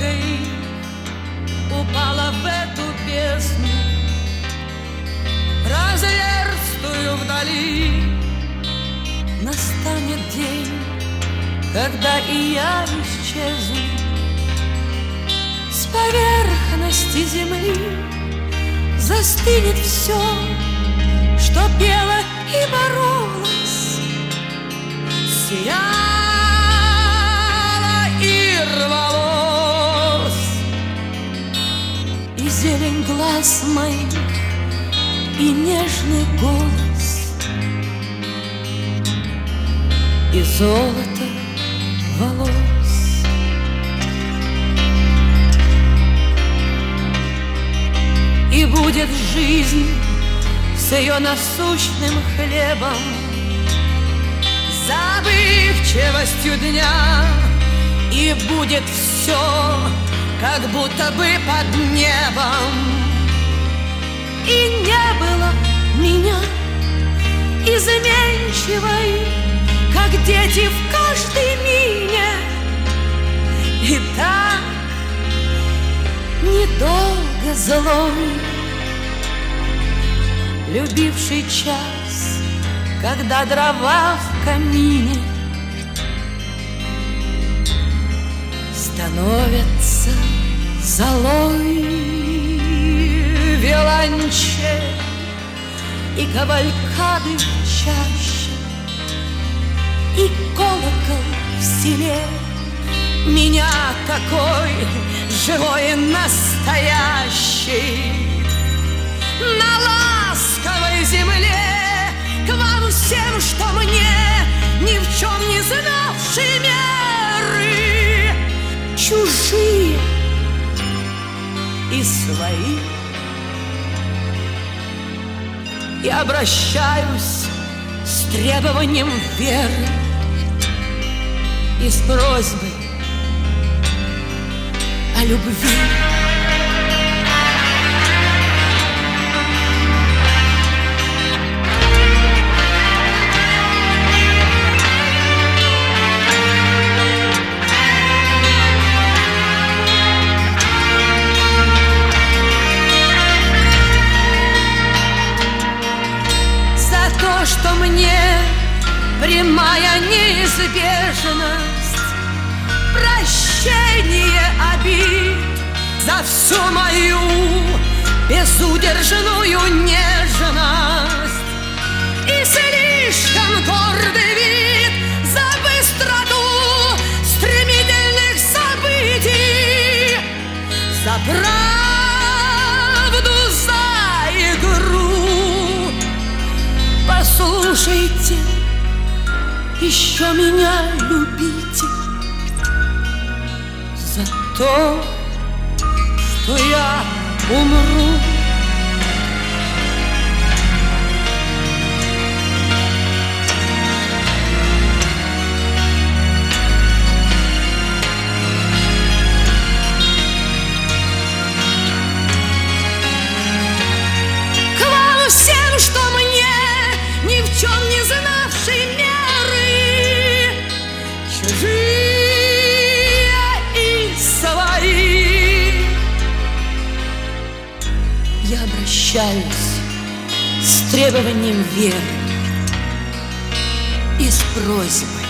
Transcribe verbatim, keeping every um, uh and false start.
их упала в эту бездну разверстую вдали. Настанет день, когда и я исчезну с поверхности земли. Застынет все, что пело и боролось, сияло и рвалось. И зелень глаз моих, и нежный голос, и золото волос. И будет жизнь с ее насущным хлебом, забывчивостью дня, и будет все, как будто бы под небом. И не было меня изменчивой, как дети в каждой мине. И так недолго злой, любивший час, когда дрова в камине становятся золой. Виолончель и кавалькады в чаще, и колокол в селе меня такой живой и настоящий. На ласковой земле к вам всем, что мне ни в чем не знавшие меры, чужие и свои. Я обращаюсь с требованием веры и с просьбой о любви. Что мне прямая неизбежность, прощение обид за всю мою безудержную нежность и слишком гордый вид за быстроту стремительных событий, за правду, за игру. Послушайте, еще меня любите за то, что я умру. К вам всем, что мне ни в чем не знавшей меры, чужие и свои, я обращаюсь с требованием веры и с просьбой